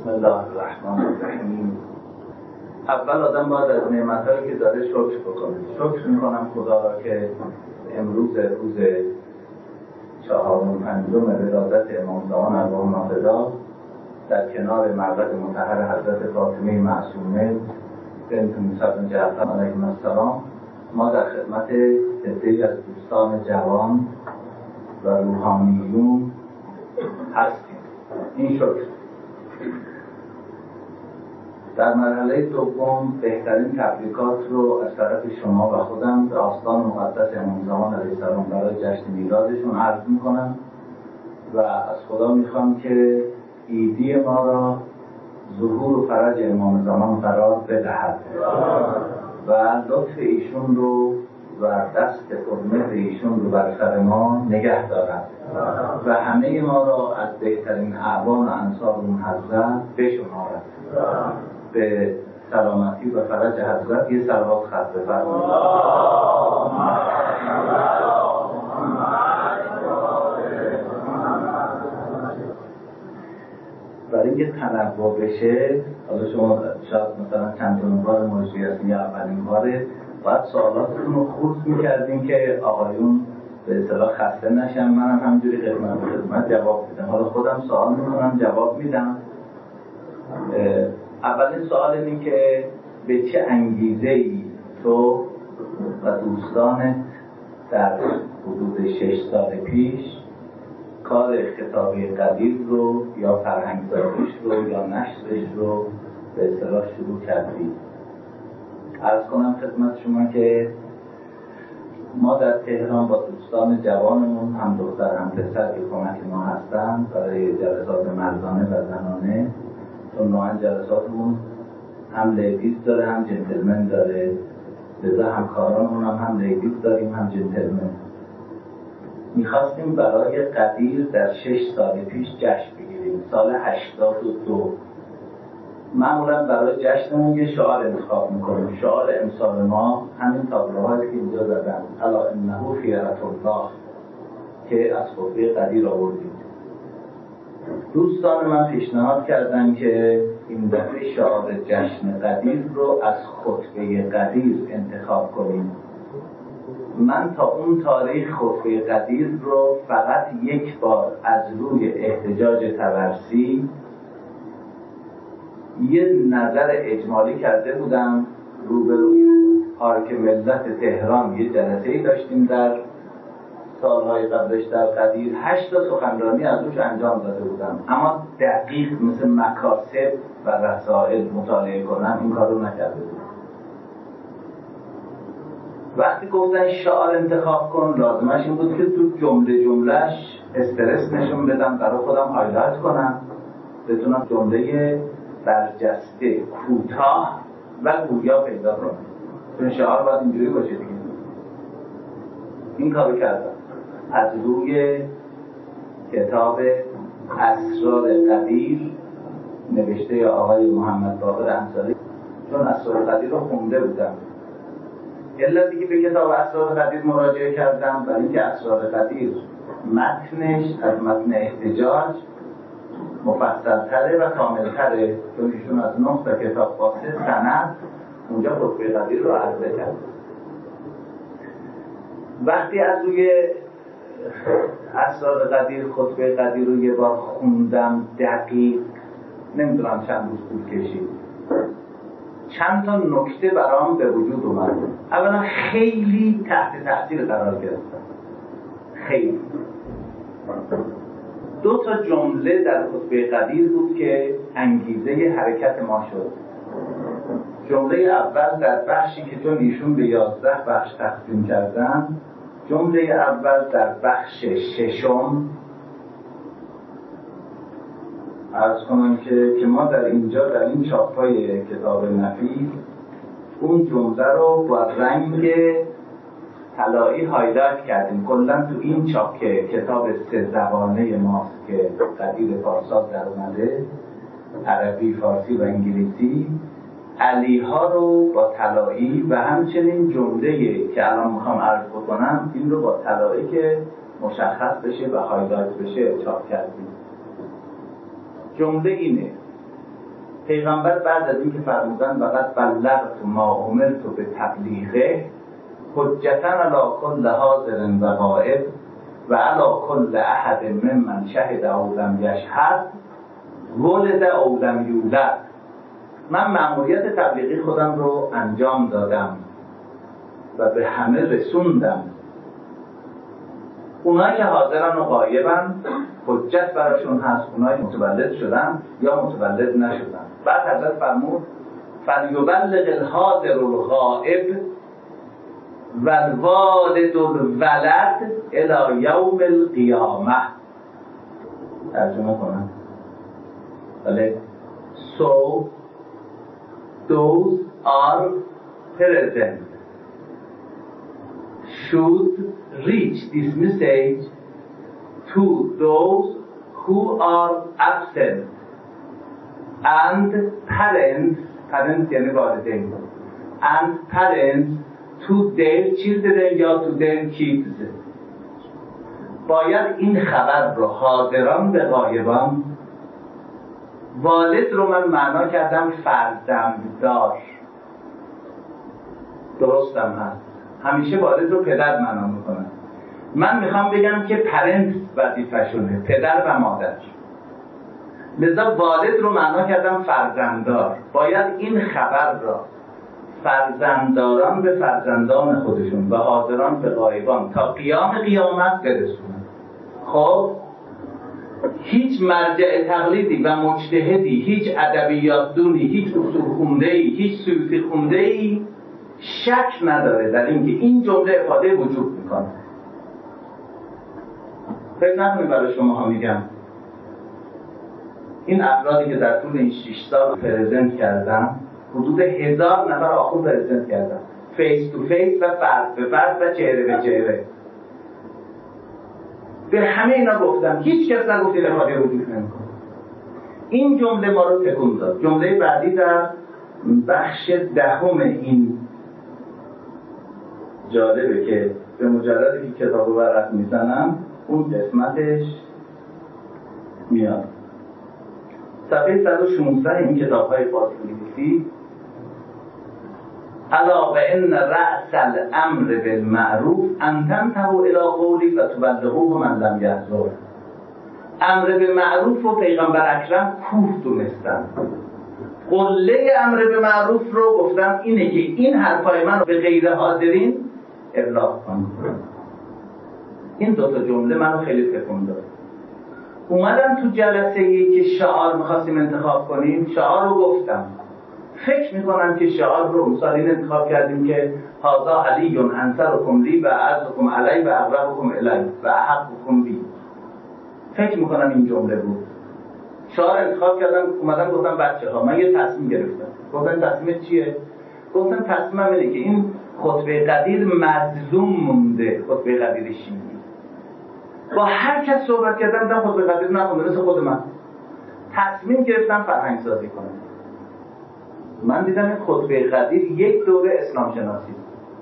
بسم الله الرحمن الرحیم. اول آدم باید از نعمت‌هایی که داره شکر بکنه. شکر میکنم خدا را که امروز روز 4 ولادت امام زمان ارواح نافذات در کنار معبد مطهر حضرت فاطمه معصومه بنت موسی بن جعفر علیهم السلام ما در خدمت عده‌ای از دوستان جوان و روحانیون هستیم. این شکر. در مرحله دوم بهترین تبریکات رو از طرف شما و خودم به آستان مقدس امام زمان علیه السلام برای جشن میلادشون عرض میکنم و از خدا میخوام که عیدی ما را ظهور و فرج امام زمان قرار بدهد و لطف ایشون رو و دست پرمهر ایشون رو بر سر ما نگه دارد و همه ما را از بهترین اعوان و انصار اون حضرت بشمارد. به سلامتی و فرج حضرت یه صلوات خط بفرمایید. برای اینکه تنوع بشه، حالا شما شاید مثلا چندمین بار مجری هستین یا اولین باره، باید سوالاتتون رو خورد میکردین که آقایون به اصطلاح خسته نشن. منم همجوری خدمت جواب میدم. حالا خودم سوال میکنم جواب میدم. اولین سوال اینه که به چه انگیزه‌ای تو و دوستانت در حدود 6 سال پیش کار خطابه قدیر رو یا فرهنگ‌سازیش رو یا نشرش رو به اصطلاح شروع کردید؟ عرض کنم خدمت شما که ما در تهران با دوستان جوانمون هم دختر هم پسر که کمک ما هستن برای جلسات مردانه و زنانه، چون نوعا جلساتمون هم لیدیز داره هم جنتلمن داره، لذا همکارانمون هم لیدیز داریم هم جنتلمن. میخواستیم برای قدیر در 6 سال پیش جشن بگیریم، سال 82. معمولا برای جشنمون یه شعار انتخاب میکنیم. شعار امسال ما همین تابلوهایی که اینجا زدن، الا انه فیرة الله، که از خطبه قدیر آوردیم. دوستان من پیشنهاد کردن که این دفعه شعار جشن قدیر رو از خطبه قدیر انتخاب کنیم. من تا اون تاریخ خطبه قدیر رو فقط یک بار از روی احتجاج طبرسی یه نظر اجمالی کرده بودم. روبروی پارک ملت تهران یه جلسه‌ای داشتیم در سالهای قبلش در قدیر، 8 تا سخنرانی از روش انجام داده بودم، اما دقیق مثل مکاسب و رسائل مطالعه کنم این کار رو نکرده بودم. وقتی گفتن شعار انتخاب کن، لازمش این بود که تو جملهش استرس نشون بدم، برای خودم هایلایت کنم، بتونم جمله برجسته، کوتاه و گویا پیدا کنم. چون شعار باید اینجوری باشه دیگه. این کارو کردم از روی کتاب اسرار قدیر نوشته آقای محمد باقر انصاری، چون اسرار قدیر رو خونده بودم. علتی که به کتاب اسرار قدیر مراجعه کردم برای اینکه اسرار قدیر متنش از متن احتجاج مفصل‌تره و کامل‌تره، چون ایشون از 9 تا کتاب با 3 سند اونجا خطبه قدیر رو عرضه کرد. وقتی از روی اسرار قدیر خطبه قدیر رو یه بار خوندم دقیق، نمیدونم چند روز طول کشید، چند تا نکته برام به وجود اومد. اولا خیلی تحت تاثیر قرار گرفتم، خیلی. 2 تا جمله در خطبه قدیر بود که انگیزه حرکت ما شد. جمله اول در بخشی که چون ایشون به 11 بخش تقسیم کردن، جمله اول در بخش 6 عرض کنم که ما در اینجا در این چاپ‌های کتاب نفیس اون جمله رو با رنگ طلایی هایلایت کردیم. کلا تو این چاپ که کتاب 3 زبانه ماست که قدیر پارسا در اومده، عربی، فارسی و انگلیسی، علی ها رو با طلایی و همچنین جمله‌ای که الان میخوام عرض بکنم این رو با طلایی که مشخص بشه و هایلایت بشه چاپ کردیم. جمله اینه: پیغمبر بعد از این که فرمودن فقط بلغت ما امرت به تبلیغه حجتاً علی کل حاضر و غائب و علی کل احد ممن شهد او لم یشهد ولد او لم یولد. من مأموریت تبلیغی خودم رو انجام دادم و به همه رسوندم. اونایی که حاضرن و غایبن حجت براشون هست، اونایی که متولد شدن یا متولد نشدن. بعد حضرت فرمود فلیبلغ الحاضر الغائب والوالد الولد الی یوم القیامه. ترجمه کنم. بله. So those are present should reach this message to those who are absent and parents یعنی والدین and parents to their children یا to their kids. باید این خبر رو حاضران به غایبان، والد رو من معنا کردم فرزنددار، درستم هست، همیشه والد رو پدر معنا میکنم، من میخوام بگم که پرنت وظیفه‌شونه، پدر و مادر، لذا والد رو معنا کردم فرزنددار. باید این خبر را فرزندداران به فرزندان خودشون و حاضران به غایبان تا قیام قیامت برسونن. خب هیچ مرجع تقلیدی و مجتهدی، هیچ ادبیات دونی، هیچ اصول خونده‌ای، هیچ صوفی خونده‌ای شک نداره در اینکه این جمله افاده وجود میکنه. فکر نکنید برای شما ها میگم این افرادی که در طول این 6 سال پرزنت کردم، حدود 1000 نفر آخون پرزنت کردم، فیس تو فیس و فرد به فرد و چهره به چهره. به همه اینا گفتم، هیچ کس نگفت این افاده وجود نمیکنه. این جمله ما رو تکون داد. جمله بعدی در بخش 10 این جالبه که به مجردی که کتاب رو ورق میزنم اون قسمتش میاد. صفحه 116 این کتاب های فارسی الا و ان رأس الامر بالمعروف ان تنتهوا الی قولی و تبلغوه من لم یحضر. امر به معروف رو پیغمبر اکرم کوه دونستن. قله امر به معروف رو گفتم اینه که این حرفای من رو به غیر حاضرین ابلاغ کنم. این دوتا جمله منو خیلی تکون داد. اومدم تو جلسه‌ای که شعار می‌خواستیم انتخاب کنیم، شعار رو گفتم. فکر می‌کنم که شعار رو مثلا این انتخاب کردیم که هذا علی انصرکم لی و اعزکم علی و اقربکم الی و احبکم بی. فکر می‌کنم این جمله بود. شعار انتخاب کردم، اومدم گفتم بچه‌ها من یه تصمیم گرفتم. گفتم تصمیم چیه؟ گفتم تصمیمم اینه که این خطبه قدیر مظلوم مونده، خطبه قدیر شیعی. با هر کس صحبت کردم دیدم خطبه قدیر نخونده مثل خود من. تصمیم گرفتم فرهنگ سازی کنم. من دیدم این خطبه قدیر یک دوره اسلام شناسی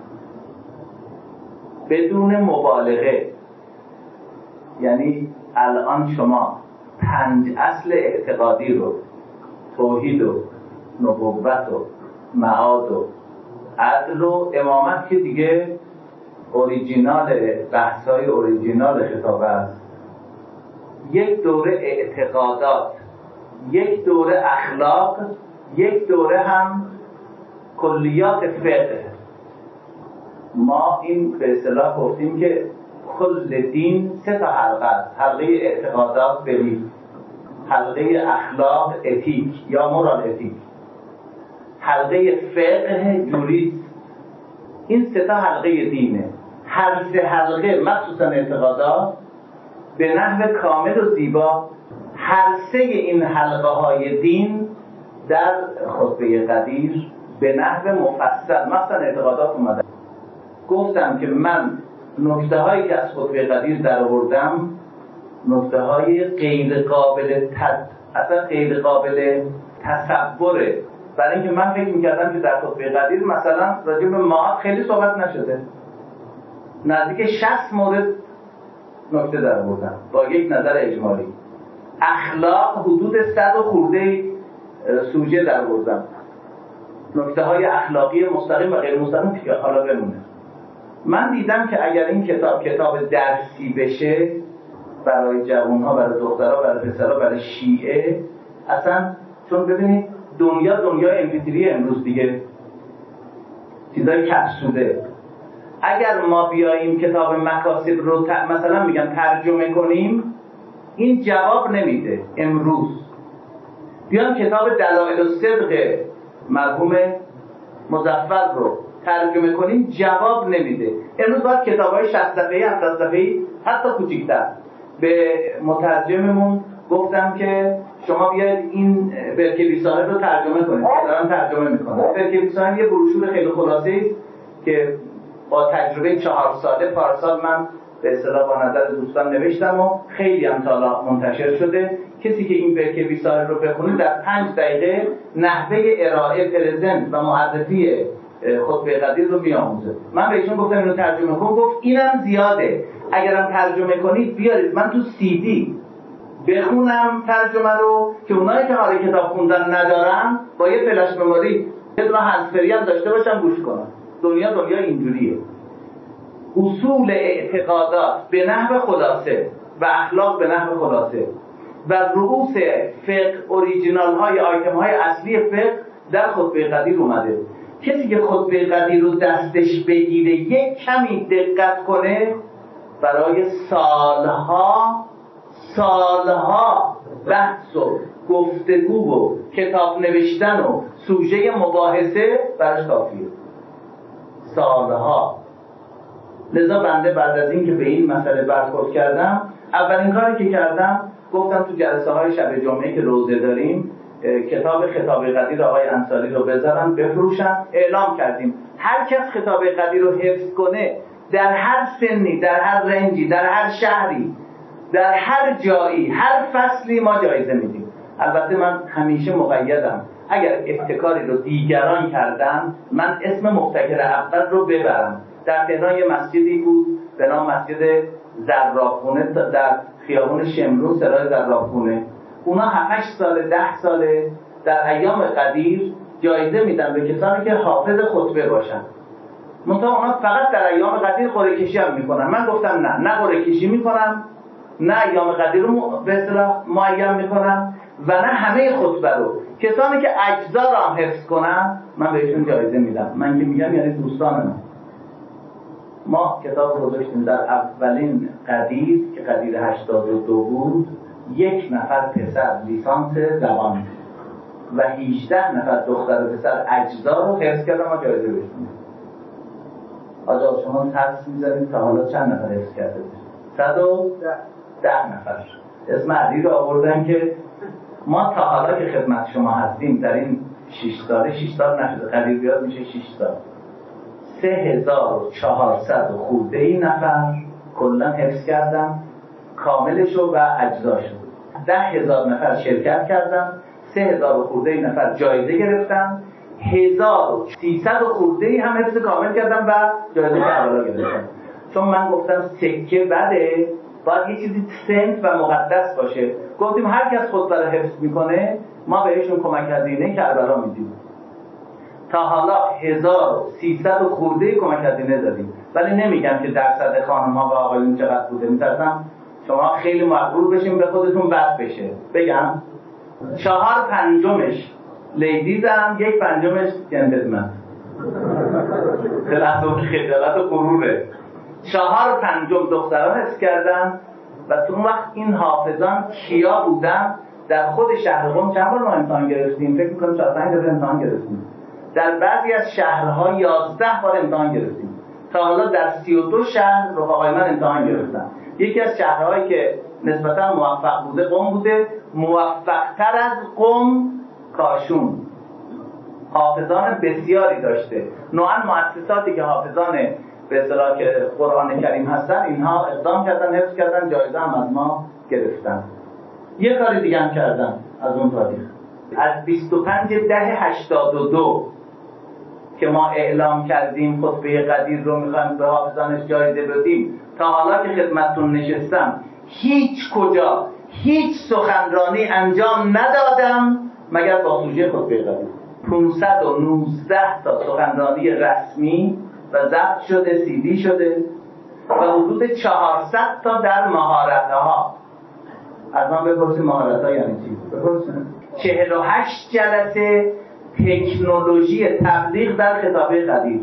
بدون مبالغه. یعنی الان شما 5 اصل اعتقادی رو، توحید و نبوت و معاد و عدل و امامت که دیگه اوریجینال بحث‌های اوریجینال خطابه است، یک دوره اعتقادات، یک دوره اخلاق، یک دوره هم کلیات فقه. ما این به اصطلاح گفتیم که کل دین 3 تا حلقه است: حلقه اعتقادات بلیف، حلقه اخلاق اتیک یا مورال اتیک، حلقه فقه جوریس. این 3 تا حلقه دینه. هر 3 حلقه مخصوصا اعتقادات به نحو کامل و زیبا، هر 3 این حلقه های دین در خطبه قدیر به نحو مفصل مثلا اعتقادات اومده. گفتم که من نکته هایی که از خطبه قدیر در آوردم نکته های غیر قابل اصلا غیر قابل تصوره. برای اینکه من فکر میکردم که در خطبه قدیر مثلا راجع به معاد خیلی صحبت نشده، نزدیک 60 مورد نکته در آوردم با یک نظر اجمالی. اخلاق حدود 100 و خورده سوژه در بردم، نکته های اخلاقی مستقیم و غیر مستقیم که حالا بمونه. من دیدم که اگر این کتاب درسی بشه برای جوانها، برای دخترها، برای پسرها، برای شیعه، اصلا چون ببینید دنیای امپیتری امروز دیگه، چیزای کپسوله. اگر ما بیاییم کتاب مکاسب رو مثلا میگم ترجمه کنیم، این جواب نمیده. امروز بیان کتاب دلائل الصدق مرحوم مظفر رو ترجمه کنیم، جواب نمیده. امروز باید کتاب‌های 60 صفحه‌ای 70 صفحه‌ای حتی کوچیک‌تر. به مترجممون گفتم که شما بیاید این برکه صاحب رو ترجمه کنید، دارن ترجمه میکنن. برکه صاحب یه بروشور خیلی خلاصه‌ای که با تجربه 4 ساله پارسال من به اصطلاح با نظر دوستان نوشتم و خیلی هم تا منتشر شده. کسی که این برکه صاحب رو بخونه در 5 دقیقه نحوه ارائه پرزنت و معرفی خطبه قدیر رو میآموزه. من بهشون گفتم اینو ترجمه کن، گفت اینم زیاده، اگرم ترجمه کنید بیارید من تو سی دی بخونم ترجمه رو، که اونایی که حال کتاب خوندن ندارن با یه فلش مموری یه دونه هندزفری هم داشته باشن گوش کنن. دنیا اینجوریه. اصول اعتقادات به نحو خلاصه و اخلاق به نحو خلاصه و رؤوس فقه اوریجینال های آیتم های اصلی فقه در خطبه قدیر اومده. کسی که خطبه قدیر رو دستش بگیره یک کمی دقت کنه، برای سالها بحث و گفتگو و کتاب نوشتن و سوژه مباحثه براش کافیه. سالها. لذا بنده بعد از این که به این مسئله برخورد کردم، اولین کاری که کردم گفتم تو جلسه های شب جمعه که روزه داریم کتاب خطاب قدیر آقای انصاری رو بذارن بفروشن. اعلام کردیم هر کس خطاب قدیر رو حفظ کنه در هر سنی، در هر رنجی، در هر شهری، در هر جایی، هر فصلی ما جایزه میدیم. البته من همیشه مقیدم، اگر ابتکاری رو دیگران کردن من اسم مبتکر اول رو ببرم. در تهران یه مسجدی بود به نام مسجد زرافخونه در خیابان شمرو سرای زرافخونه. اونا 7-8 ساله 10 ساله در ایام قدیر جایزه میدن به کسانی که حافظ خطبه باشن. منتها اونا فقط در ایام قدیر قرعه کشی هم میکنن. من گفتم نه قرعه کشی میکنم، نه ایام قدیر رو به اصطلاح معین میکنم و نه همه خطبه رو. کسانی که اجزا رو هم حفظ کنن من بهشون جایزه میدم. من که میگم یعنی دوستان من. ما کتاب گذاشتیم در اولین قدیر که قدیر 82 بود، 1 نفر پسر لیسانس زبان و 18 نفر دختر و پسر اجزا رو حفظ کردن. ما جایزه بهشون. آجا شما حدس میزنید تا حالا چند نفر حفظ کرده بشه؟ 110 نفر. اسم علی رو آوردن که ما تا حالا که خدمت شما هستیم در این 6 سال نشده، قدیر بیاد میشه 6 سال، 3400 خورده نفر کلا حفظ کردن کاملشو و اجزاشو. 10,000 نفر شرکت کردن، 3000 خورده نفر جایزه گرفتن، 1300 خورده هم حفظ کامل کردن و جایزه اولا گرفتن. چون من گفتم سکه بده، باید یه چیزی سنت و مقدس باشه. گفتیم هر کس خطبه رو حفظ میکنه ما بهشون کمک هزینه کربلا میدیم. تا حالا 1300 خورده کمک هزینه دادیم، ولی نمیگم که درصد خانم‌ها و آقایون چقدر بوده. می‌ترسم شما خیلی مغرور بشین به خودتون بد بشه. بگم 4/5 لیدیزم، 1/5 جنتلمن. خلاص خجالت و غروره. 4/5 دختران حفظ کردن و تو اون وقت این حافظان کیا بودن؟ در خود شهر قم چند بار ما امتحان گرفتیم؟ فکر می‌کنم 4-5 دفعه امتحان گرفتیم. در بعضی از شهرها 11 بار امتحان گرفتیم. تا حالا در 32 شهر رفقای من امتحان گرفتن. یکی از شهرهایی که نسبتا موفق بوده قم بوده. موفق‌تر از قم کاشون. حافظان بسیاری داشته. نوعاً مؤسساتی که حافظان به اصطلاح که قرآن کریم هستن اینها اقدام کردن، حفظ کردن، جایزه هم از ما گرفتن. یه کاری دیگه هم کردن از اون تاریخ. از 25/10/82 که ما اعلام کردیم خطبه قدیر رو میخوایم به حافظانش جایزه بدیم، تا حالا که خدمتتون نشستم هیچ کجا هیچ سخنرانی انجام ندادم مگر با سوژه خطبه قدیر. 519 تا سخنرانی رسمی و ضبط شده، CD شده و حدود 400 تا در مهارت‌ها. از من بپرسید مهارت‌ها یعنی چی؟ بپرسید. 48 جلسه تکنولوژی تبلیغ در خطابه قدیر،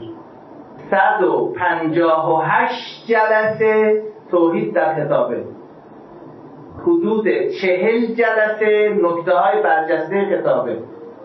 158 جلسه توحید در خطابه، حدود 40 جلسه نکته‌های برجسته خطابه،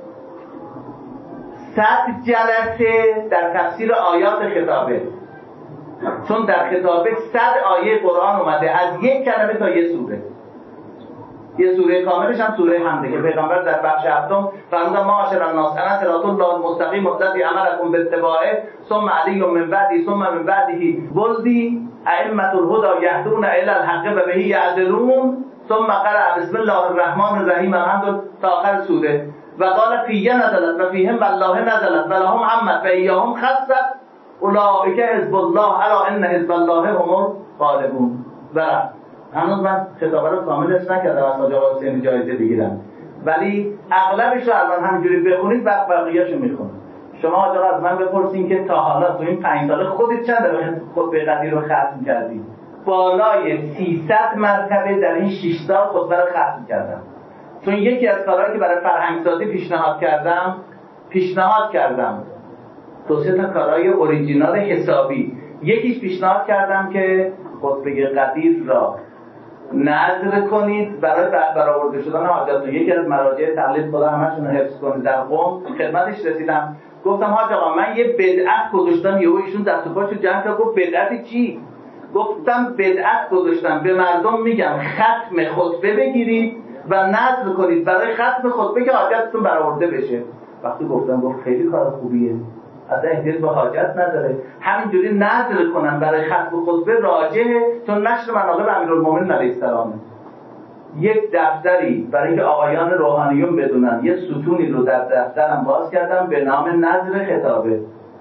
100 جلسه در تفسیر آیات خطابه، چون در خطابه 100 آیه قرآن اومده از یک کلمه تا یه سوره. یه سوره کاملش هم سوره حمده که پیغمبر در بخش هفتم فرمودن ما معاشر الناس انا صراط الله المستقیم الذی امرکم باتباعه ثم علی من بعدی ثم من بعده ولدی ائمة الهدى یهدون الی الحق و به یعدلون ثم قرأ بسم الله الرحمن الرحیم الحمد تا آخر سوره و قال فیه نزلت و فیهم والله نزلت و لهم عمت و ایاهم خصت اولئک حزب الله الا ان حزب الله هم الغالبون. هنوز من خطابه رو کاملش نکردم از حاج آقا حسینی جایزه بگیرم، ولی اغلبش رو الان همینجوری بخونید و بقیه‌اشو میخونید. شما حاج آقا از من بپرسین که تا حالا تو این 5 سال خودت چند دفعه خطبه قدیر رو ختم کردی؟ بالای 300 مرتبه در این 6 سال خطبه رو ختم کردم. چون یکی از کارهایی که برای فرهنگسازی پیشنهاد کردم 2-3 تا کارهای اوریجینال حسابی. یکیش پیشنهاد کردم که خطبه قدیر را نظر کنید برای برآورده شدن حاجات. یکی از مراجع تقلید خدا همشون رو حفظ کنید در قم خدمتش رسیدم، گفتم حاج آقا من یه بدعت گذاشتم، یهو ایشون دست و پاشو جمع کرد گفت بدعت چی؟ گفتم بدعت گذاشتم به مردم میگم ختم خطبه بگیرید و نظر کنید برای ختم خطبه که حاجتتون برآورده بشه. وقتی گفت خیلی کار خوبیه، اصلا احتیاج به حاجت نداره، همینجوری نظر کنن برای ختم خطبه راجعه، چون نشر مناقب امیرالمومنین علیه السلام. یک دفتری برای اینکه آقایان روحانیون بدونن، یه ستونی رو در دفترم باز کردم به نام نظر خطابه.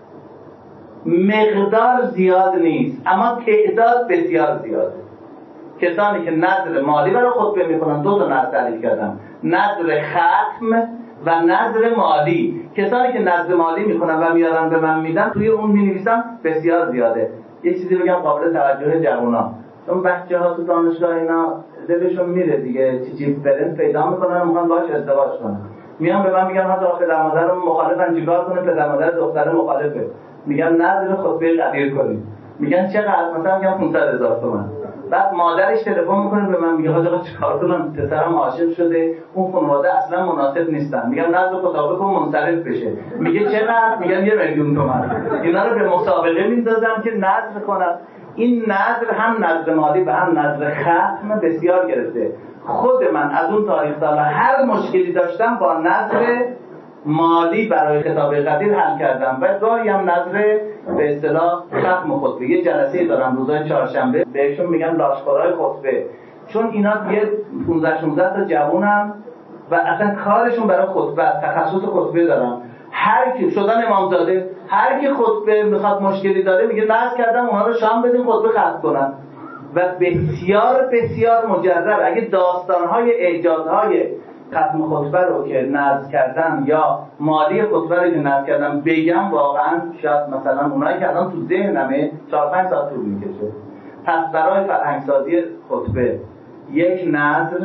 مقدار زیاد نیست اما تعداد بسیار زیاده. کسانی که نظر مالی برای خطبه میکنن 2 تا نظر تعریف کردم، نظر ختم و نظر مالی. کسانی که نظر مالی میکنن و میارن به من میدن توی اون مینویسم بسیار زیاده. یه چیزی بگم قابل توجه جوونا، چون بچه‌ها تو دانشگاه اینا دلشون میره دیگه چیزی برن پیدا میکنن میخوان باهاش ازدواج کنن، میان به من میگن حالا پدر مادرم مخالفن چیکار کنه؟ پدر مادر دختر مخالفه، میگن نظر خطبه قدیر کنیم. میگن چقدر؟ مثلا میگم 500,000 تومان. بعد مادرش تلفن میکنه به من میگه حاج آقا چیکار کنم؟ پسرم عاشق شده، اون خانواده اصلا مناسب نیستن. میگم نظر خطابه کن منصرف بشه. میگه چقدر؟ میگم 1,000,000 تومان. اینا رو به مسابقه میندازم که نظر کنم. این نظر هم نظر مالی و هم نظر ختم بسیار گرفته. خود من از اون تاریخ تا هر مشکلی داشتم با نظر مالی برای خطابه قدیر حل کردم و گاهی هم نظر به اصطلاح ختم خطبه. یه جلسه دارم روزهای چهارشنبه بهشون میگن لاشخورای خطبه، چون اینا یه 15-16 تا جوونن و اصلا کارشون برای خطبه، تخصص خطبه دارن. هر کی شدن امامزاده، هر کی خطبه میخواد مشکلی داره میگه نظر کردم اونا رو شام بدیم خطبه ختم کنن و بسیار بسیار مجرب. اگه داستانهای اعجازهای ختم خطبه رو که نظر کردن یا مالی خطبه رو که نظر کردن بگم، واقعا شاید مثلا اونایی که الان تو ذهنمه 4-5 ساعت طول میکشه. پس برای فرهنگسازی خطبه 1 نظر،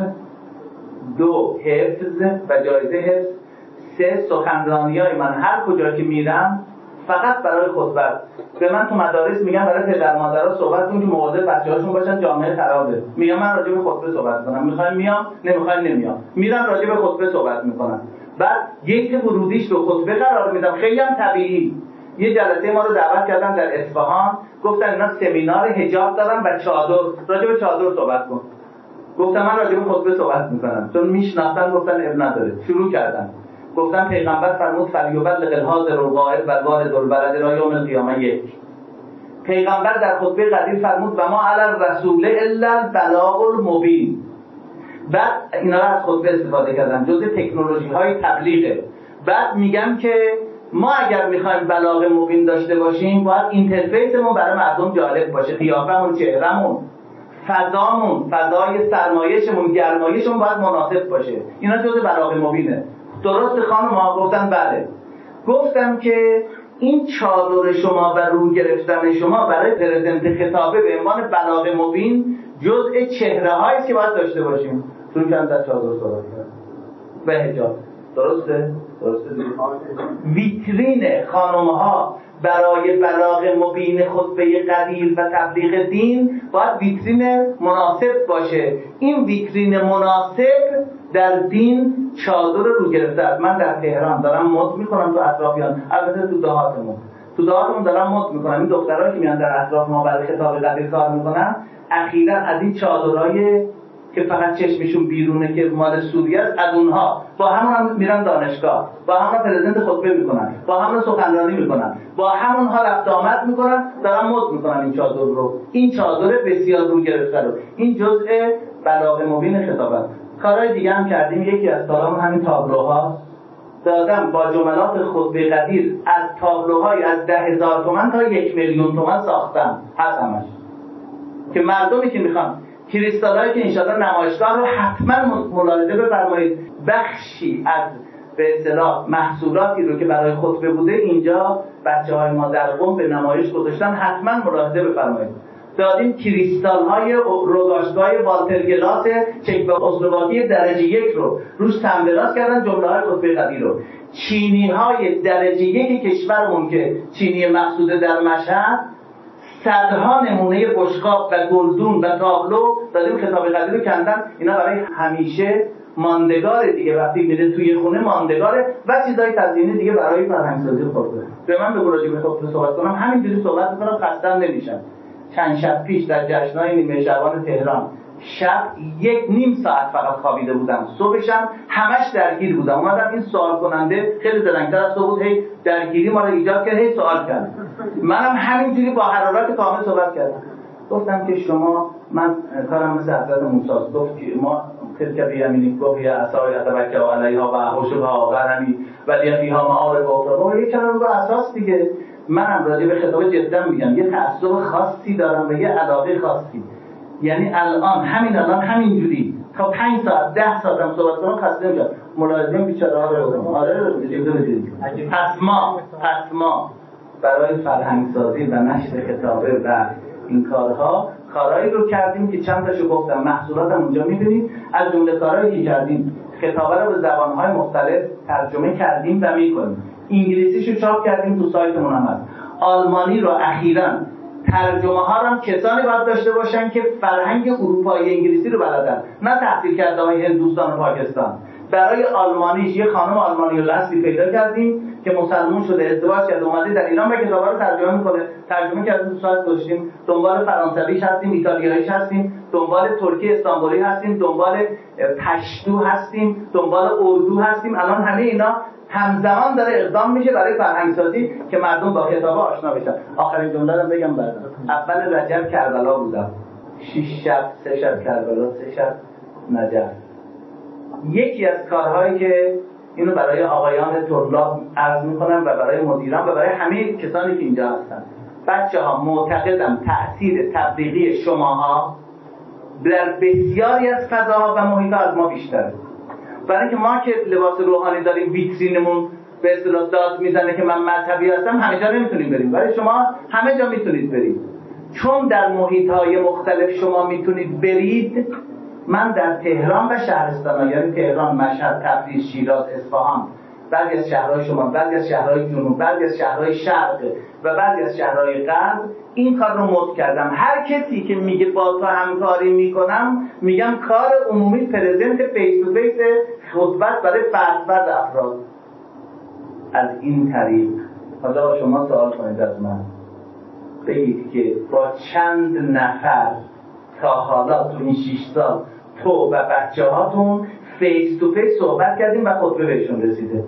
2 حفظ و جایزه حفظ، 3 سخنرانی‌های من هر کجا که میرم فقط برای خطبه. به من تو مدارس میگن برای پدر مادرها صحبت کن که مواظب بچه‌هاشون باشن جامعه خرابه. میگم من راجع به خطبه صحبت کنم، میخوایم میام، نمیخوایم نمیام. میرم راجع به خطبه صحبت میکنم. بعد یک ورودیش رو خطبه قرار میدم، خیلی هم طبیعی. یه جلسه ما رو دعوت کردن در اصفهان، گفتن اینا سمینار حجاب دارن و چادر، راجع به چادر صحبت کن. گفتم من راجع به خطبه صحبت میکنم، چون میشناختن گفتن اب نداره. شروع کردن. گفتم پیغمبر فرمود فلیبلغ الحاضر الغائب و الوالد والولد الی یوم القیامه 1. پیغمبر در خطبه قدیر فرمود و ما علی الرسول الا البلاغ المبین. بعد اینا رو از خطبه استفاده کردم، جزء تکنولوژی های تبلیغه. بعد میگم که ما اگر میخوایم بلاغ مبین داشته باشیم باید اینترفیسمون برای مردم جالب باشه، قیافمون، چهرهمون، فضامون، فضای سرمایشمون، گرمایشمون باید مناسب باشه. اینا جزء بلاغ مبینه. درست خانم ها؟ گفتن بله. گفتم که این چادر شما و رو گرفتن شما برای پرزنت خطابه به عنوان بلاغ مبین جزء چهره هایی است که باید داشته باشیم. چون چند در چادر صحبت کرد و حجاب. درسته؟ ویترین خانم ها برای بلاغ مبین خطبه قدیر و تبلیغ دین باید ویترین مناسب باشه. این ویترین مناسب در دین چادر رو گرفته است. من در تهران دارم مد میکنم تو اطرافیان، البته تو دهاتمون دارم مد میکنم. این دخترایی که میان در اطراف ما برای خطاب قدیر کار میکنن اخیراً از این چادرای که فقط چشمشون بیرونه که مال سوریه است، از اونها با همون میرن دانشگاه، با همون پرزنت خطبه میکنن، با همون سخنرانی میکنن، با همونها رفت آمد میکنن، دارن مد میکنن این چادر رو. این چادر بسیار رو گرفته رو. این جزء بلاغ مبین خطاب است. کارهای دیگه هم کردیم. یکی از کارامون همین تابلوها دادم با جملات خطبه قدیر از تابلوهای از 10,000 تومان تا 1,000,000 تومان ساختم. هست همش که مردمی که میخوان کریستالایی که انشاءالله نمایشگاه رو حتما ملاحظه بفرمایید، بخشی از به اصطلاح محصولاتی رو که برای خطبه بوده اینجا بچه‌های ما در قم به نمایش گذاشتن، حتما ملاحظه بفرمایید. دادیم کریستال‌های روگاشت‌های والتر گلاس چکosloواکی درجه 1 رو روش تمبراز کردن جمله‌های خطبه قدیر رو. چینی‌های درجه 1 کشورمون که چینی مقصوده در مشهد صدها نمونه بشقاب و گلدون و تابلو دادیم خطاب قدیر رو کندن. اینا برای همیشه ماندگار دیگه، وقتی میره توی خونه ماندگاره و چیزای تزیینی دیگه برای فرهنگسازی خطبه. به من بگو راجع به خطبه صحبت کنم، همینجوری صحبت میکنم خستم نمیشم. چند شب پیش در جشن‌های نیمه شبان تهران شب 1.5 ساعت فقط خوابیده بودم، صبحشم همش درگیر بودم. اومدم این سوال کننده خیلی درنگ‌تر از تو بود، هی درگیری ما رو ایجاد کرد، هی سوال کرد. منم همینجوری با حرارت کامل صحبت کردم. گفتم که شما، من کارم مثل حضرت موسی است، گفت که ما تلک بیمینک گفت یا عصای اتوکل علیها و احوشها غرمی ولی فیها معارب اخرى. یک کلمه رو اساس دیگه. منم راجع به خطاب جدا میگم، یه تعصب خاصی دارم و یه علاقه خاصی. یعنی الان همینجوری تا 5 ساعت 10 ساعت هم صحبت کنم خسته میشم. ملاحظه بیچاره‌ها رو پس ما برای فرهنگسازی و نشر خطابه و این کارهایی رو کردیم که چند تاشو گفتم، محصولاتم اونجا می‌بینید. از جمله کارهایی که کردیم خطابه رو به زبان‌های مختلف ترجمه کردیم و می‌کنیم. انگلیسیشو چاپ کردیم تو سایتمون هم هست. آلمانی رو اخیراً ترجمه ها هم کسانی باید داشته باشن که فرهنگ اروپایی انگلیسی رو بلدن، نه تحصیل کرده های هندوستان و پاکستان. برای آلمانیش یه خانم آلمانی رو اصلی پیدا کردیم که مسلمان شده، ازدواج کرده، اومده در ایران و کتابا رو ترجمه میکنه. ترجمه کردیم، تو سایت گذاشتیم. دنبال فرانسویش هستیم، ایتالیاییش هستیم، دنبال ترکی استانبولی هستیم، دنبال پشتو هستیم، دنبال اردو هستیم. الان همه اینا همزمان داره اقدام میشه برای فرهنگسازی که مردم با کتابا آشنا بشن. آخرین جمله رو بگم بعدا. اول رجب کربلا بودم، 6 شب، 3 شب کربلا، 3 شب نجف. یکی از کارهایی که اینو برای آقایان طلاب عرض میکنم و برای مدیران و برای همه کسانی که اینجا هستن، بچه‌ها معتقدم تأثیر تبلیغی شماها در بسیاری از فضاها و محیط‌ها از ما بیشتره. برای اینکه ما که لباس روحانی داریم، ویترینمون به اصطلاح داد میزنه که من مذهبی هستم، همه جا نمیتونیم بریم، ولی شما همه جا میتونید برید. چون در محیط‌های مختلف شما میتونید برید. من در تهران و شهرستان، یعنی تهران، مشهد، تبریز، شیراز، اصفهان، بعضی از شهرهای شمال، بعضی از شهرهای جنوب، بعضی از شهرهای شرق و بعضی از شهرهای غرب این کار رو مد کردم. هر کسی که میگه با تو همکاری میکنم، میگم کار عمومی پرزنت فیس تو فیس خطبت برای فرد افراد. از این طریق حالا شما سوال کنید از من، بگید که با چند نفر تا حالا تو این 6 سال تو و بچه هاتون فیس تو فیس صحبت کردیم و خطبه بهشون رسیده؟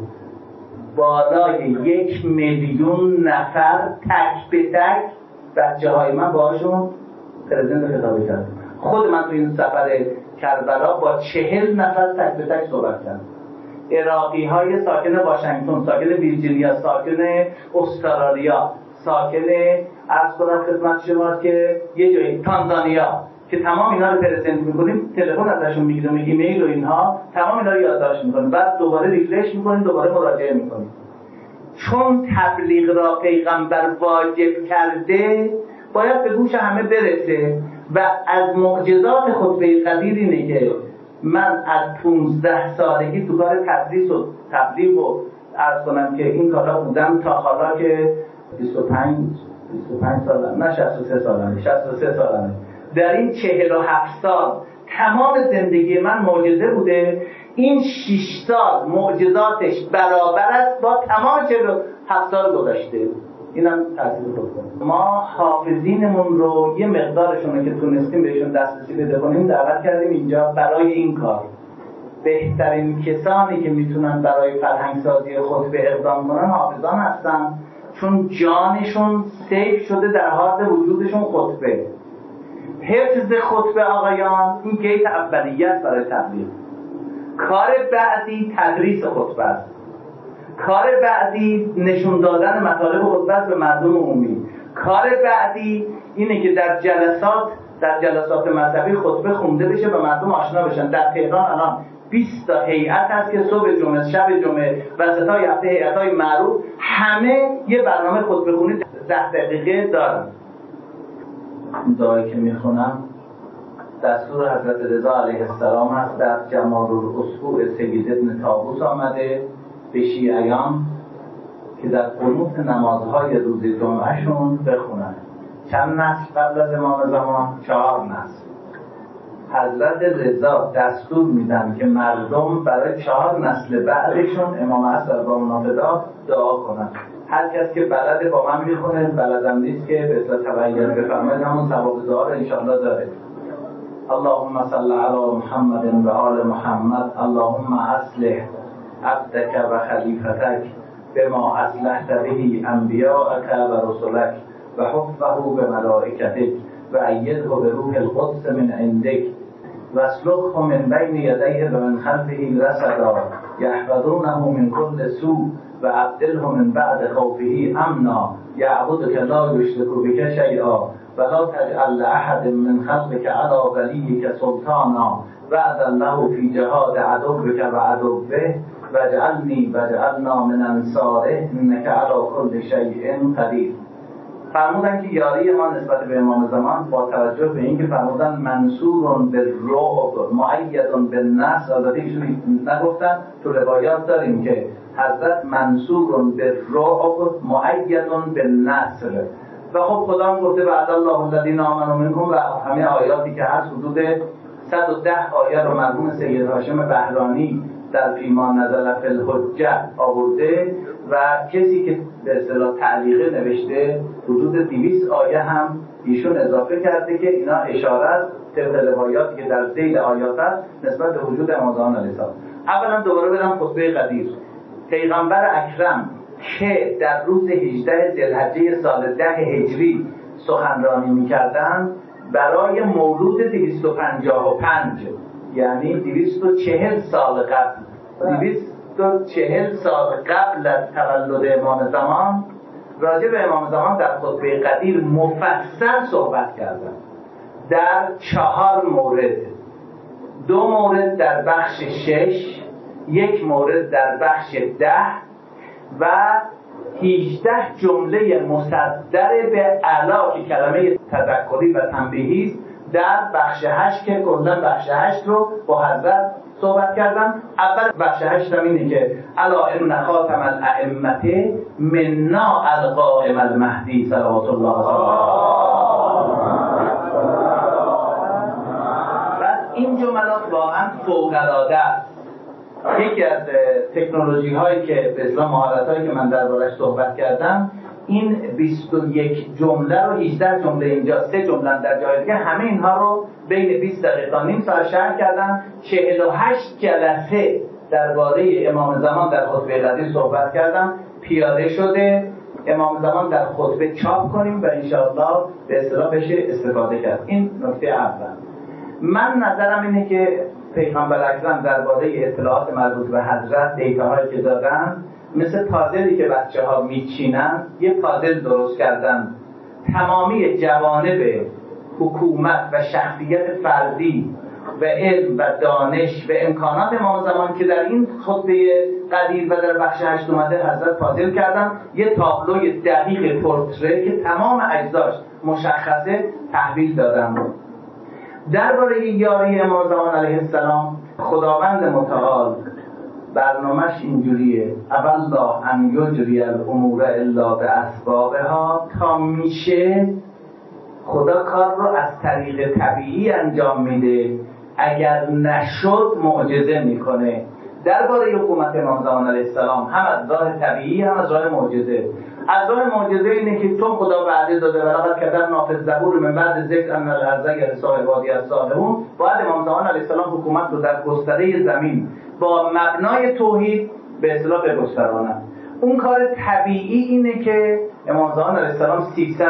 بالای 1,000,000 نفر تک به تک بچه های من باشون پرزنت خطابه کردم. خود من تو این سفر کربلا با 40 نفر تک به تک صحبت کردم. عراقی های ساکن واشنگتن، ساکن ویرجینیا، ساکن استرالیا، ساکن عرض کنم خدمت شما که یه جایی تانزانیا، که تمام اینا رو پرزنت میکنیم، تلفن ازشون میگیریم، ایمیل و اینها، تمام اینا رو یادداشت میکنیم، بعد دوباره ریفرش میکنیم، دوباره مراجعه میکنیم. چون تبلیغ را پیغمبر واجب کرده باید به گوش همه برسه و از معجزات خطبه قدیر اینه که من از 15 سالگی تو کار تدریس و تبلیغ و عرض کنم که این کارا بودم تا حالا که 25 سالم، نه 63 سالمه. در این 47 سال تمام زندگی من معجزه بوده. این 6 سال معجزاتش برابر است با تمام 47 سال گذشته. اینم تاثیر خودمون. ما حافظینمون رو یه مقدارشون رو که تونستیم بهشون دسترسی پیدا کنیم دعوت کردیم اینجا برای این کار. بهترین کسانی که میتونن برای فرهنگسازی خطبه اقدام کنن حافظان هستن، چون جانشون سیف شده در حال وجودشون خطبه. حفظ خطبه آقایان این گیت اولیت برای تبلیغ. کار بعدی تدریس خطبه است. کار بعدی نشون دادن مطالب خطبه است به مردم عمومی. کار بعدی اینه که در جلسات مذهبی خطبه خونده بشه و مردم آشنا بشن. در تهران الان 20 تا هیئت هست که صبح جمعه، شب جمعه و ستای هفته هیئت‌های معروف همه یه برنامه خطبه خونی 10 دقیقه دارن. این دعایی که میخونم دستور حضرت رضا علیه السلام هست، در جمال الاسبوع سید ابن طاووس آمده به شیعیان که در قنوت نمازهای روز جمعهشون بخونن. چند نسل قبل از امام زمان؟ 4 نسل. حضرت رضا دستور میدن که مردم برای 4 نسل بعدشون امام عصر با منافدا دعا کنن. هر کس که بلده با من میخونه، بلدم نیست که به اصلا تبعیت بفرماید، همون ثواب دعا رو انشاءالله داره. اللهم صل علی محمد و آل محمد. اللهم اصلح عبدك و خلیفتك بما اصلحت به انبیاءك و رسلك و حفظه به ملائکتك و ایده به روح القدس من عندك و اسلکه من بین یدیه و من خلفه رصدا یحفظونه من کل سوء و ابدله من بعد خوفه امنا یعبدک لا یشرک بک شیئا و لا تجعل لاحد من خلقك علی ولیک سلطانا و اذله فی جهاد عدوک و عدوه واجعلنی واجعلنا من انصاره انک علی کل شیء قدیر. فرمودن که یاری ما نسبت به امام زمان با توجه به اینکه فرمودن منصور بالرعب مؤید بالنصر، البته ایشون نگفتن، تو روایات داریم که حضرت منصور بالرعب مؤید بالنصر و خب خدا هم گفته بعد الله الذین آمنوا منکم و همه آیاتی که هست حدود 110 آیه رو مرحوم سید هاشم بهرانی در فیما نزل فی الحجه آورده و کسی که به اصطلاح تعلیقه نوشته حدود 200 آیه هم ایشون اضافه کرده که اینا اشاره است طبق روایاتی که در ذیل آیات است نسبت به وجود امام زمان علیه السلام. اولا دوباره برم خطبه قدیر. پیغمبر اکرم که در روز 18 ذوالحجه سال 10 هجری سخنرانی می‌کردند برای مولود 255 یعنی 240 سال قبل 240 سال قبل از تولد امام زمان راجع به امام زمان در خطبه قدیر مفصل صحبت کردن در 4 مورد. 2 مورد در بخش 6، 1 مورد در بخش 10 و 18 جمله مصدر به اعلا که کلمه تذکری و تنبیهی است در بخش 8 که کلا بخش 8 رو با حضرت صحبت کردن. اول بخش 8 هم اینه که الا ان خاتم الائمه منا القائم المهدی صلوات الله و این جملات واقعا فوق‌العاده است. یکی از تکنولوژی هایی که به اصطلاح مهارت هایی که من دربارش صحبت کردم این 21 جمله رو 18 جمله اینجا 3 جمله در جای دیگه همه اینها رو بین 20 دقیقه تا نیم ساعت شرح کردم. 48 جلسه درباره امام زمان در خطبه قدیر صحبت کردم، پیاده شده. امام زمان در خطبه چاپ کنیم و انشاءالله به اصطلاح بشه استفاده کرد. این نکته اول. من نظرم اینه که پیغمبر اکرم درباره اطلاعات مربوط به حضرت دیتاهایی که دادن مثل پازلی که بچه‌ها میچینن، یه پازل درست کردن تمامی جوانب حکومت و شخصیت فردی و علم و دانش و امکانات امام زمان که در این خطبه قدیر و در بخش 8 اومده حضرت فاضل کردن، یه تابلوی دقیق پورتره که تمام اجزاش مشخصه تحویل دادن. درباره یاری امام زمان علیه السلام خداوند متعال برنامه‌اش اینجوریه: الله ان یجری الامور الا باسبابها، تا میشه خدا کار رو از طریق طبیعی انجام میده، اگر نشد معجزه میکنه. درباره حکومت امام زمان علیه السلام هم از راه طبیعی هم از راه معجزه. از راه معجزه اینه که چون خدا وعده داده ولقد کتبنا فی الزبور من بعد ذکر ان الارض یرثها عبادی الصالحون، باید امام زمان علیه السلام حکومت رو در گستره زمین با مبنای توحید به اصطلاح بگسترانند. اون کار طبیعی اینه که امام زمان علیه السلام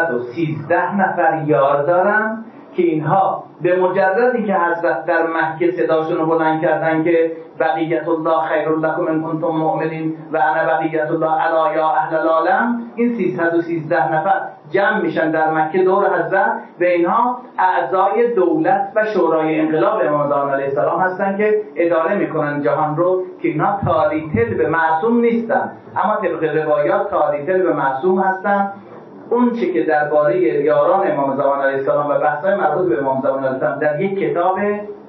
313 نفر یار دارن که اینها به مجردی که حضرت در مکه صداشون رو بلند کردن که بقیت الله خیر لکم ان کنتم مؤمنین و انا بقیت الله الا یا اهل العالم، این 313 نفر جمع میشن در مکه دور حضرت و اینها اعضای دولت و شورای انقلاب امام زمان علیه السلام هستن که اداره میکنن جهان رو، که اینها تاریتل به معصوم نیستن اما طبق روایات تاریتل به معصوم هستن. اون چی که درباره یاران امام زمان علیه السلام و بحث‌های مربوط به امام زمان علیه السلام در یک کتاب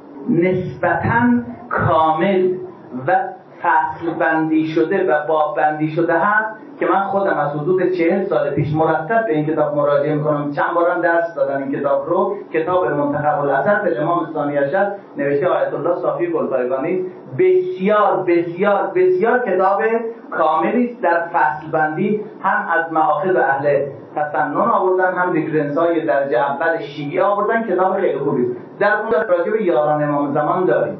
نسبتاً کامل و فصل بندی شده و باب بندی شده هست که من خودم از حدود 40 سال پیش مرتب به این کتاب مراجعه میکنم، چند بارم درس دادم این کتاب رو. کتاب منتخب الاثر به امام ثانی عشر نوشته آیت الله صافی گلپایگانی، بسیار بسیار بسیار کتاب کاملی است در فصل بندی، هم از مآخذ اهل تسنن آوردن هم ریفرنس‌های درجه اول شیعه آوردن. کتاب خیلی خوبی است. در اون راجع به یاران امام زمان داریم.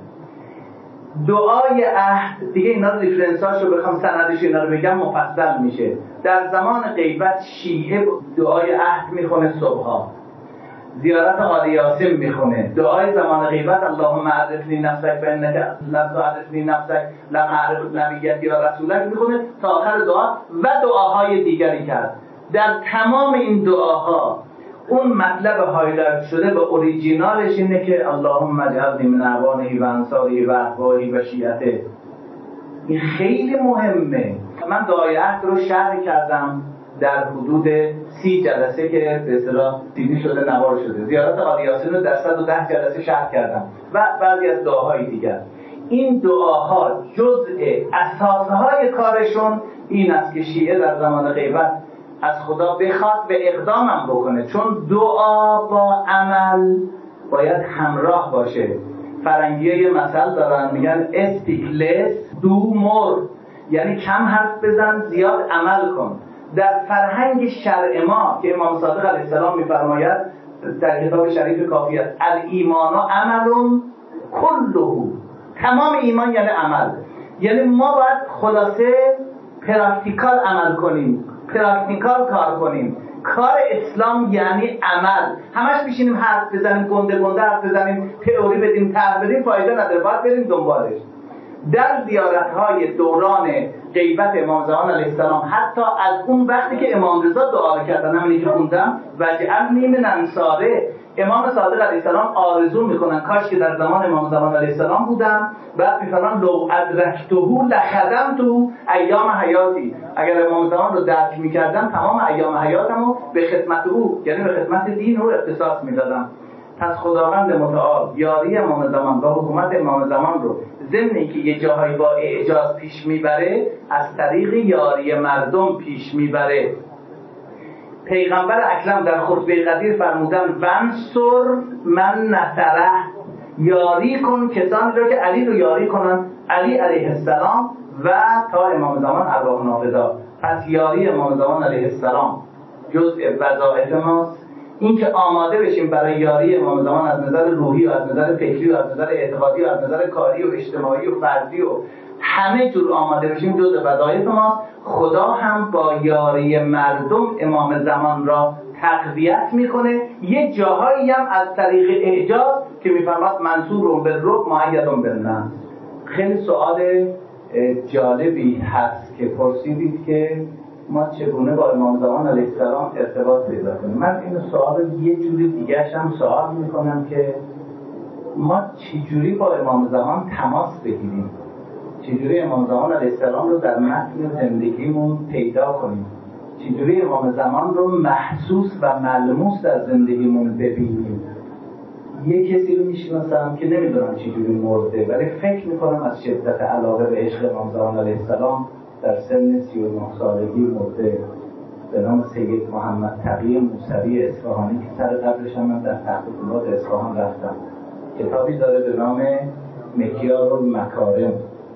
دعای عهد دیگه، اینا رو ریفرنساشو بخوام سندش اینا رو بگم مفصل میشه. در زمان غیبت شیعه دعای عهد میخونه صبحا، زیارت آل یاسین میخونه. دعای زمان غیبت اللهم عرفنی نفسک فانک لم تعرفنی نفسک لم اعرف نبیک یا رسولک میخونه تا آخر دعا و دعاهای دیگری کرد. در تمام این دعاها اون مطلب هایلایت شده به اوریجینالش اینه که اللهم اجعلنی من اعوانه و انصاره و احبابه و شیعته. این خیلی مهمه. من دعای عهد رو شرح کردم در حدود 30 جلسه که به اصطلاح دیدی شده نوار شده. زیارت آل یاسین رو در 110 جلسه شرح کردم و بعضی از دعاهای دیگر. این دعاها جزء اساسهای کارشون این است که شیعه در زمان غیبت از خدا بخواد و اقدامم بکنه، چون دعا با عمل باید همراه باشه. فرنگی‌ها یه مثل دارن میگن speak less do more، یعنی کم حرف بزن زیاد عمل کن. در فرهنگ شرع ما که امام صادق علیه السلام میفرماید در کتاب شریف کافیت الایمان عمل کله، تمام ایمان یعنی عمل، یعنی ما باید خلاصه پرکتیکال عمل کنیم، پرکتیکال کار کنیم. کار اسلام یعنی عمل. همش میشینیم حرف بزنیم، گنده حرف بزنیم، تئوری بدیم، طرح بدیم، فایده نداره. باید بریم دنبالش. در زیارت‌های دوران غیبت امام زمان علیه السلام، حتی از اون وقتی که امام رضا دعا کردن، همینی که خوندم وجعلنی من انصاره، امام صادق علیه السلام آرزو میکنن کاش که در زمان امام زمان علیه السلام بودم. بعد میفرمان لو ادرکته لخدمته ایام حیاتی، اگر امام زمان رو درک میکردم تمام ایام حیاتمو به خدمت او، یعنی به خدمت دین او اختصاص میدادم. پس خداوند متعال یاری امام زمان و حکومت امام زمان رو ضمن که یه جاهایی با اعجاز پیش میبره، از طریق یاری مردم پیش میبره. پیغمبر اکرم در خطبه قدیر فرمودن ونصر من نصره، یاری کن کسانی رو که علی رو یاری کنن، علی علیه السلام و تا امام زمان ارواح نافذا. پس یاری امام زمان علیه السلام جزء وظایف ماست. این که آماده بشیم برای یاری امام زمان از نظر روحی و از نظر فکری و از نظر اعتقادی و از نظر کاری و اجتماعی و فردی و همه جور آماده بشیم جزء وظایف ماست. خدا هم با یاری مردم امام زمان را تقویت میکنه. یه جاهایی هم از طریق اعجاز که میفرماد منصور بالرب مؤید بالنصر. خیلی سوال جالبی هست که پرسیدید که ما چگونه با امام زمان علیه السلام ارتباط پیدا کنیم؟ من این سوال رو یه جوری دیگه‌ش هم سوال میکنم که ما چجوری با امام زمان تماس بگیریم؟ چجوری امام زمان علیه السلام رو در متن زندگیمون پیدا کنیم؟ چجوری امام زمان رو محسوس و ملموس در زندگیمون ببینیم؟ یه کسی رو میشناسم که نمیدونم چجوری مرده، ولی فکر میکنم از شدت علاقه به عشق امام زمان علیه السلام در سن 39 سالگی مرده، به نام سید محمد تقی موسوی اصفهانی که سر قبرش هم من در تخت فولاد اصفهان رفتم. کتابی داره به نام مکیال المکارم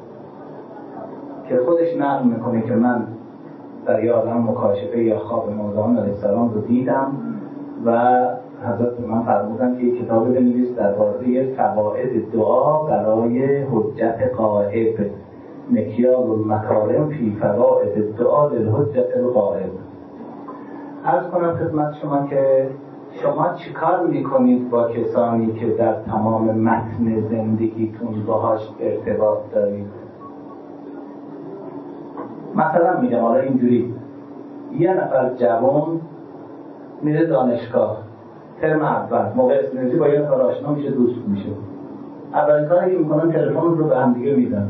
که خودش نقل میکنه که من در یه عالم مکاشفه یا خواب امام زمان علیه السلام رو دیدم و حضرت من فرمودن که یک کتابی بنویس درباره فواید دعا برای حجت غائب، مکیال المکارم فی فواید دعا للحجت الغائب. عرض کنم خدمت شما که شما چیکار میکنید با کسانی که در تمام متن زندگیتون باهاش ارتباط دارید؟ مثلا میگم حالا اینجوری، یه نفر جوان میره دانشگاه ترم اول، موقع اسنوزی با یه نفر آشنا میشه، دوست میشه. اولین کاری که میکنن تلفن رو به هم دیگه میدن،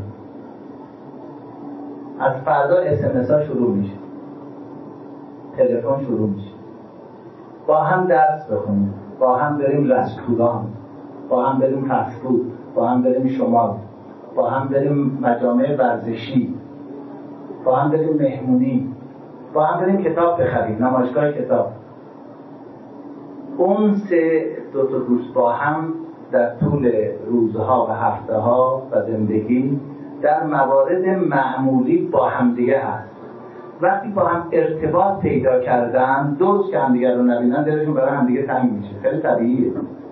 از فردا SMS ها شروع میشه، تلفن شروع میشه، با هم درس بخونیم، با هم بریم رستوران، با هم بریم فست‌فود، با هم بریم شمال، با هم بریم مجامع ورزشی، با هم بریم مهمونی، با هم بریم کتاب بخریم، نمایشگاه کتاب. اون دو تا دوست با هم در طول روزها و هفته‌ها و زندگی در موارد معمولی با هم دیگه هست. وقتی با هم ارتباط پیدا کردن، دوست که هم دیگه رو نبینن دلشون برای هم دیگه تنگ میشه، خیلی طبیعیه.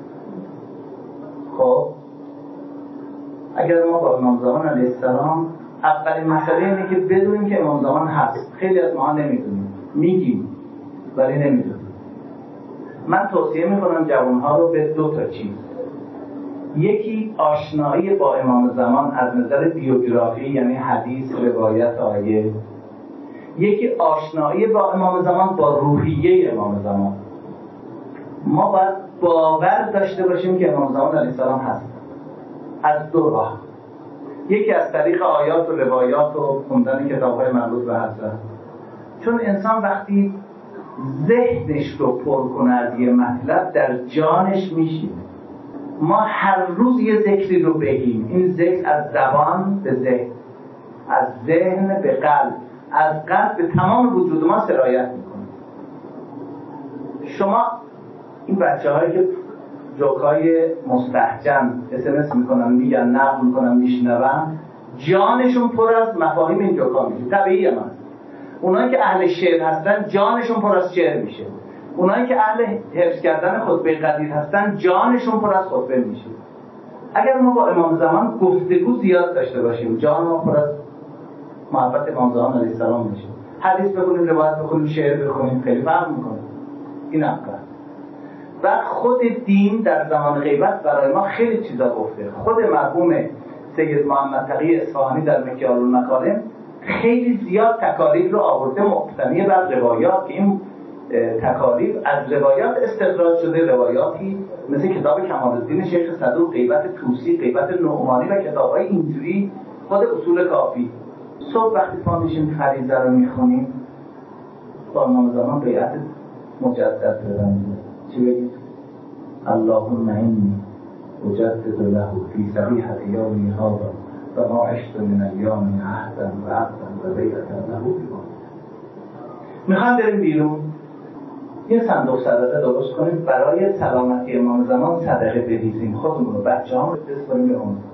خب اگر ما با امام زمان علیه السلام، اولین مسئله اینه که بدونیم که امام زمان هست. خیلی از ما نمیدونیم، میگیم ولی نمیدونیم. من توصیه میکنم جوانها رو به دو تا چیز. یکی آشنایی با امام زمان از نظر بیوگرافی، یعنی حدیث، روایت، آیه. یکی آشنایی با امام زمان با روحیه امام زمان. ما باید باور داشته باشیم که امام زمان علیه السلام هست از دو راه. یکی از طریق آیات و روایات و خوندن کتاب‌های مربوط به حضرت. چون انسان وقتی ذهنش رو پر کنه از یه مطلب، در جانش میشینه. ما هر روز یه ذکری رو بگیم، این ذکر از زبان به ذهن، از ذهن به قلب، از قلب به تمام وجود ما سرایت میکنه. شما این بچه‌هایی که جوکای مستهجن SMS میکنن، میگن، نقل میکنن، میشنون، جانشون پر از مفاهیم این جوکا میشه. طبیعیه. من اونایی که اهل شعر هستن جانشون پر از شعر میشه. اونایی که اهل حفظ کردن خطبه قدیر هستن جانشون پر از خطبه میشه. اگر ما با امام زمان گفتگو زیاد داشته باشیم، جان ما پر از محبت امام زمان علیه السلام میشه. حدیث بخونیم، روایت بخونیم، شعر بخونیم، خیلی فرق میکنه. این اول. و خود دین در زمان غیبت برای ما خیلی چیزا گفته. خود مرحوم سید محمد تقی اصفهانی در مکیال المکارم خیلی زیاد تکالیف رو آورده مقتنی بر روایات که این تکالیف از روایات استخراج شده. روایاتی مثل کتاب کمال الدین شیخ صدوق، غیبت طوسی، غیبت نعمانی و کتاب‌های اینجوری، خود اصول کافی. صبح وقتی پا میشیم فریضه رو میخونیم، با امام زمان بیعت مجدد بزنیم. چی بگیم؟ اللهم انی اجدد له فی صبیحة یومی هذا و ما عشت من ایام عهدا و عقدا و بیعتا له بما. میخوام بریم بیرون، یه صندوق صدقه درست کنیم برای سلامتی امام زمان، صدقه بریزیم، خودمون رو، بچه‌هام رو دست کنیم به اون.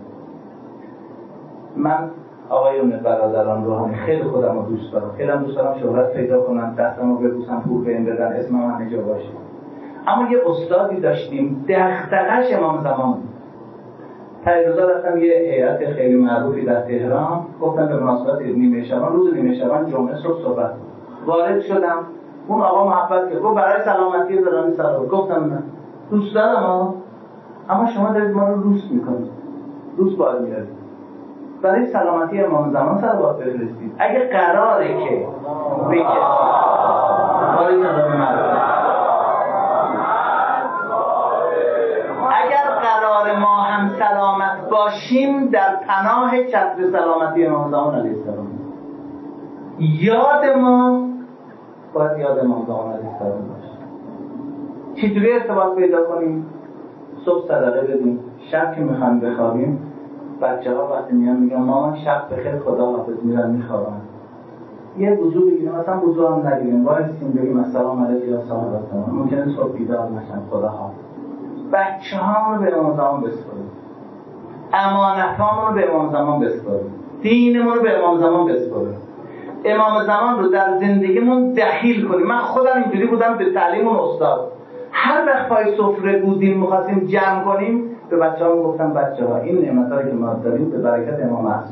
من آقایون برادران روحانی خیلی خودم رو دوست دارم، خیلی هم دوست دارم شهرت پیدا کنم، دستم رو ببوسم، پول بهم بدن، اسمم همه جا باشه. اما یه استادی داشتیم دغدغه‌اش امام زمان بود. پیروزا رفتم یه هیئت خیلی معروفی در تهران، گفتم به مناسبت نیمه شبان، روز نیمه شبان جمعه صحبت. وارد شدم، اون آقا محبت کرد، گفت برای سلامتی زنان سلام. گفتم من دوست دارم اما شما دارید ما رو لوس میکنید، لوس باید میارید. برای سلامتی امام زمان صلوات بفرستید. اگه قراره که بگه اگر قرار ما هم سلامت باشیم در پناه چتر سلامتی امام زمان علیه السلام، یاد ما باید یاد امام زمان علیه السلام باشه. چطوری ارتباط پیدا کنیم؟ صبح صدقه بدیم. شب که میخوایم بخوابیم بچه ها وقتی میگن مامان شب بخیر خدا حافظ، میرن میخوابن. یه وضو بگیریم، مثلا وضو هم نگیریم، وایسیم بگیم السلام علیکم یا صاحب السلام، ممکنه صبح بیدار نشن، خدا حافظ. بچه ها رو به امام زمان بسپاریم، امانت رو به امام زمان بسپاریم، دینمون رو به امام زمان بسپاریم، امام زمان رو در زندگیمون دخیل کنیم. من خودم اینجوری بودم به تعلیم اون استاد، هر وقت پای سفره بودیم می‌خواستیم جمع کنیم به بچه‌ها میگفتم بچه‌ها این نعمتایی که ما داریم به برکت امام است.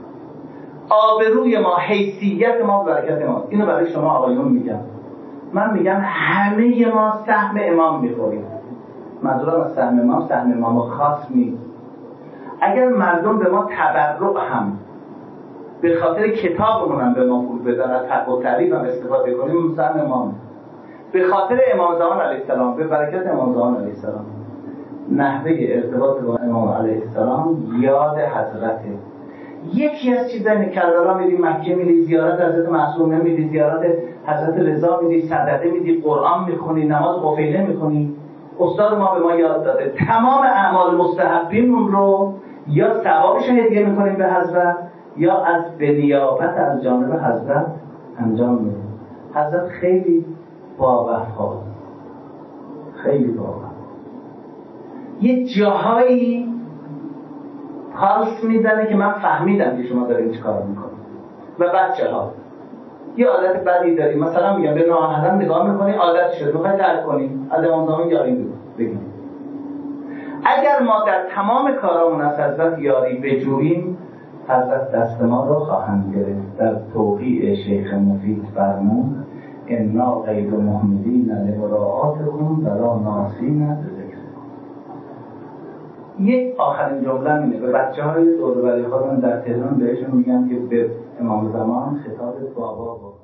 آبروی ما، حیثیت ما به برکت امام. اینو برای شما آقایون میگم. من میگم همه ما سهم امام می‌خوریم. منظورم از سهم امام خاص نیست. اگر مردم به ما تبرع هم به خاطر کتابمون هم به ما پول بدن، از حق و تعریف هم استفاده کنیم، سهم امام. به خاطر امام زمان علیه السلام، به برکت امام زمان علیه السلام. نحوه ارتباط با امام علیه السلام یاد حضرته. یکی از چیزایی کربلا میری، مکه میری، زیارت حضرت معصومه میری، زیارت حضرت رضا میری، صدقه میدی، قرآن میخونی، نماز قفیله میخونی. استاد ما به ما یاد داده تمام اعمال مستحبین رو یا ثوابش هدیه میکنیم به حضرت یا از به نیابت از جانب حضرت انجام میدیم. حضرت خیلی باوفاست، خیلی باوفاست. یه جاهایی پالس میزنه که من فهمیدم که شما دارین چی کار میکنید. و بچه ها یه عادت بدی داریم، مثلا میگم به نااهلم نگاه میکنی، عادت شد میخوای ترک کنی، از امام زمان یاری بگیم. اگر ما در تمام کارامون از حضرت یاری بجوییم، حضرت دست ما رو خواهند گرفت. در توقیع شیخ مفید فرمود انا غیر محمدین لمراعاتکم ولا ناسین بذکرکم. یک آخرین جمله اینه، به بچه‌های دور و بر خودم در تهران بهشون میگم که به امام زمان خطاب بابا